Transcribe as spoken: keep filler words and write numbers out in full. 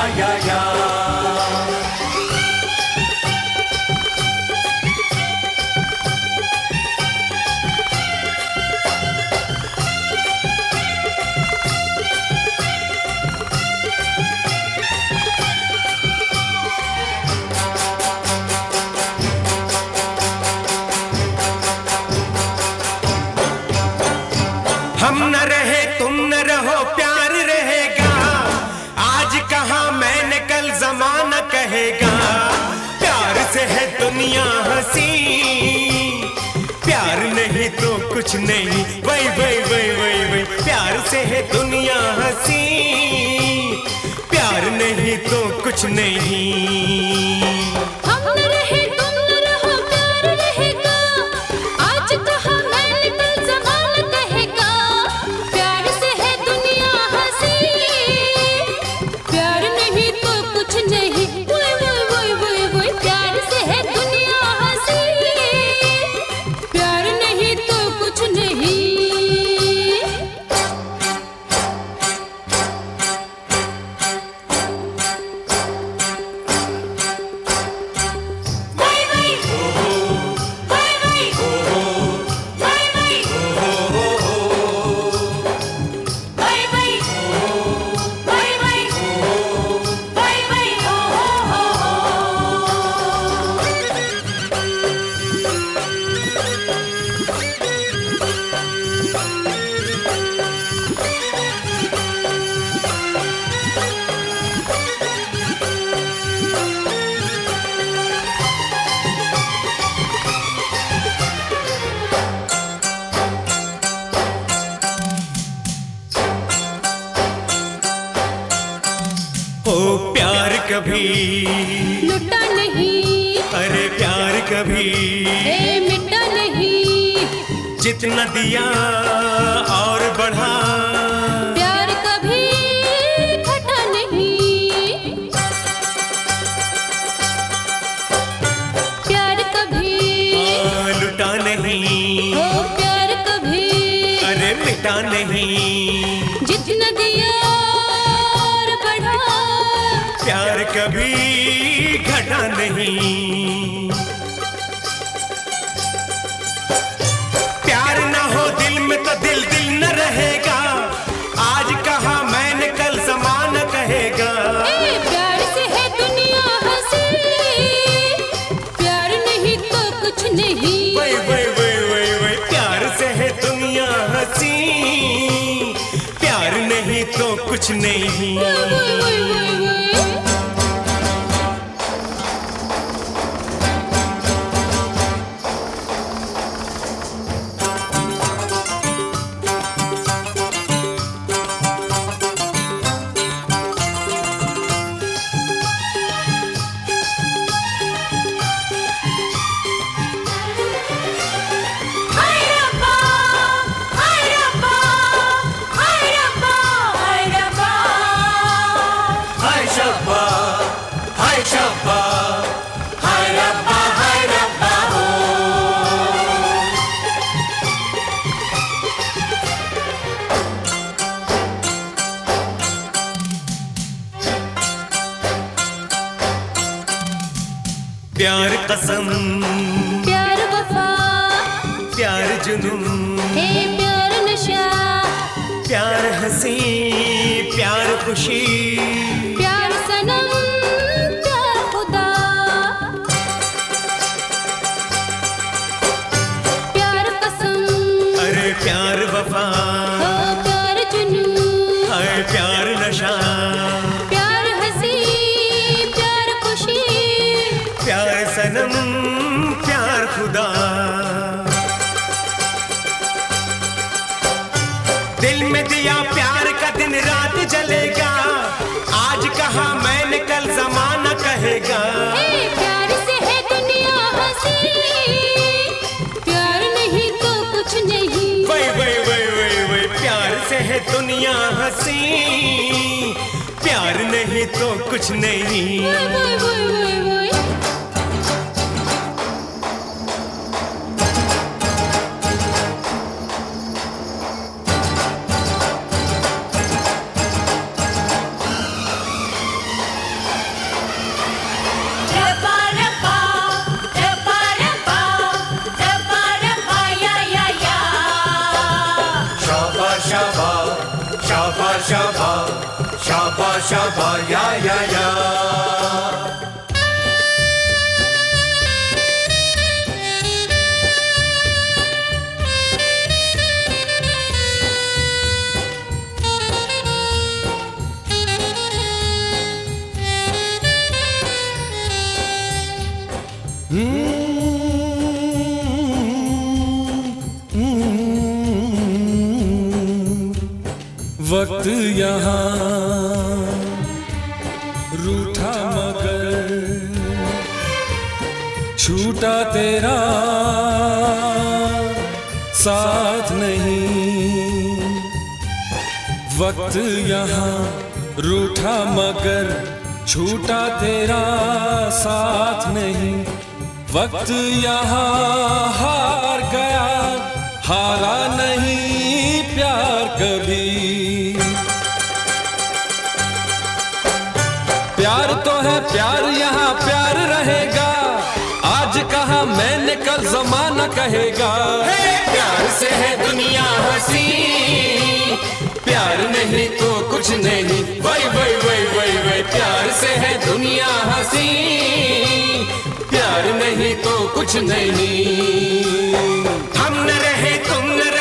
या या। हम न रहे तुम न रहो प्यार रहेगा, आज कहा मैंने कल जमाना कहेगा। प्यार से है दुनिया हंसी, प्यार नहीं तो कुछ नहीं। वही वही वही वही वही प्यार से है दुनिया हंसी, प्यार नहीं तो कुछ नहीं। ओ प्यार कभी लुटा नहीं, अरे प्यार कभी ए मिटा नहीं। जितना दिया और बढ़ा, प्यार कभी घटा नहीं। प्यार कभी लुटा नहीं, ओ प्यार कभी अरे मिटा नहीं। जितना दिया और बढ़ा, प्यार कभी घटा नहीं। प्यार ना हो दिल में तो दिल दिल न रहेगा, आज कहा मैंने कल ज़माना कहेगा। ए प्यार से है दुनिया हंसी, प्यार नहीं तो कुछ नहीं। वही वही वही वही वही प्यार से है दुनिया हंसी, प्यार नहीं तो कुछ नहीं। वही, वही, वही, वही। प्यार कसम, प्यार वफा, प्यार जुनून, हे प्यार नशा, प्यार हंसी, प्यार खुशी, प्यार सनम, प्यार खुदा। प्यार कसम, अरे प्यार वफा, ओ प्यार जुनून, अरे प्यार नशा, प्यार हंसी, प्यार खुशी, प्यार सनम, प्यार खुदा। दिल में दिया प्यार का दिन रात जलेगा, आज कहा मैंने कल जमाना कहेगा। ए प्यार से है दुनिया हंसी, प्यार नहीं तो कुछ नहीं। वही वही वही वही वही प्यार से है दुनिया हंसी, प्यार नहीं तो कुछ नहीं। वही, वही, वही, वही, वही। शाबा या या या। वक्त यहाँ रूठा मगर छूटा तेरा साथ नहीं। वक्त यहाँ रूठा मगर छूटा तेरा साथ नहीं। वक्त यहाँ हार गया, हारा नहीं प्यार कभी। प्यार तो है प्यार, यहाँ प्यार रहेगा। आज कहा मैंने कल जमाना कहेगा। प्यार से है दुनिया हंसी, प्यार नहीं तो कुछ नहीं। वही वही वही वही वही। प्यार से है दुनिया हंसी, प्यार नहीं तो कुछ नहीं। हम न रहे तुम न